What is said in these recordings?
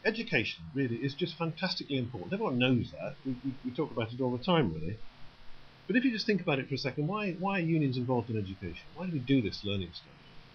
education really is just fantastically important. Everyone knows that. We talk about it all the time, really. But if you just think about it for a second, why are unions involved in education? Why do we do this learning stuff?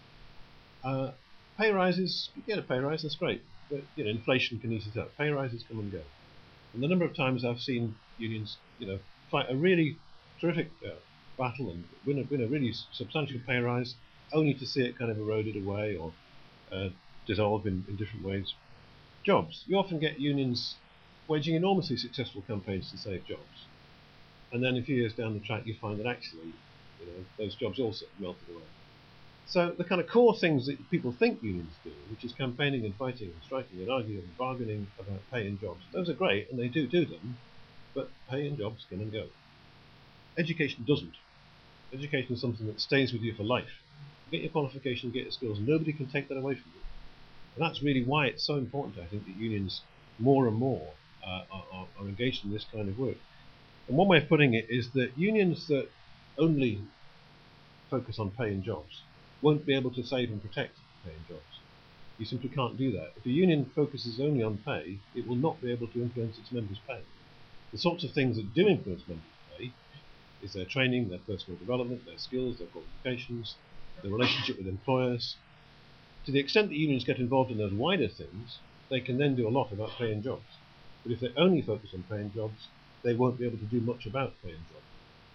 Pay rises, you get a pay rise, that's great. But inflation can eat it up. Pay rises come and go. And the number of times I've seen unions, fight a really terrific battle and win a really substantial pay rise, only to see it kind of eroded away or dissolve in different ways. Jobs. You often get unions waging enormously successful campaigns to save jobs. And then a few years down the track you find that actually those jobs also melted away. So the kind of core things that people think unions do, which is campaigning and fighting and striking and arguing and bargaining about pay and jobs, those are great and they do them, but pay and jobs come and go. Education doesn't. Education is something that stays with you for life. You get your qualification, get your skills, nobody can take that away from you. And that's really why it's so important, I think, that unions more and more are engaged in this kind of work. And one way of putting it is that unions that only focus on pay and jobs won't be able to save and protect pay and jobs. You simply can't do that. If a union focuses only on pay, it will not be able to influence its members' pay. The sorts of things that do influence members' pay is their training, their personal development, their skills, their qualifications, their relationship with employers. To the extent that unions get involved in those wider things, they can then do a lot about pay and jobs. But if they only focus on pay and jobs, they won't be able to do much about pay and jobs.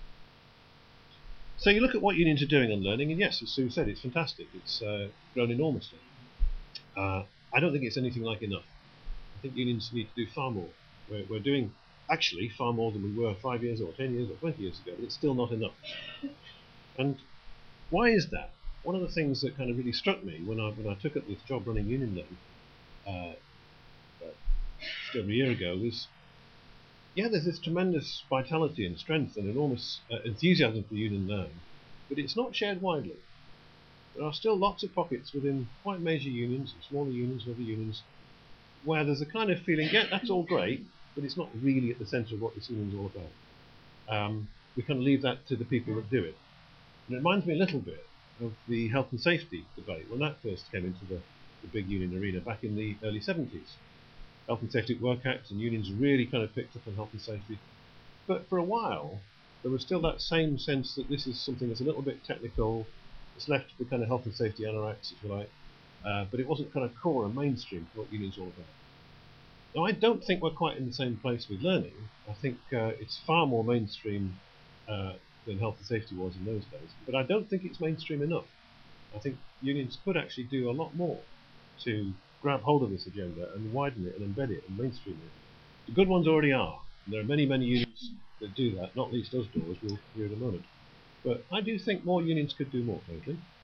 So you look at what unions are doing on learning, and yes, as Sue said, it's fantastic. It's grown enormously. I don't think it's anything like enough. I think unions need to do far more. We're doing actually far more than we were 5 years or 10 years or 20 years ago, but it's still not enough. And why is that? One of the things that kind of really struck me when I took up this job running Union Learn just over a year ago was, there's this tremendous vitality and strength and enormous enthusiasm for Union Learn, but it's not shared widely. There are still lots of pockets within quite major unions and smaller unions and other unions where there's a kind of feeling, that's all great, but it's not really at the centre of what this union's all about. We kind of leave that to the people that do it. And it reminds me a little bit of the health and safety debate when that first came into the big union arena back in the early 70s. Health and Safety at Work Act and unions really kind of picked up on health and safety. But for a while, there was still that same sense that this is something that's a little bit technical. It's left to the kind of health and safety anorex, if you like, but it wasn't kind of core and mainstream for what unions are all about. Now, I don't think we're quite in the same place with learning. I think it's far more mainstream than health and safety was in those days, but I don't think it's mainstream enough. I think unions could actually do a lot more to grab hold of this agenda and widen it and embed it and mainstream it. The good ones already are, and there are many unions that do that, not least us doors, we'll hear in a moment. But I do think more unions could do more, frankly.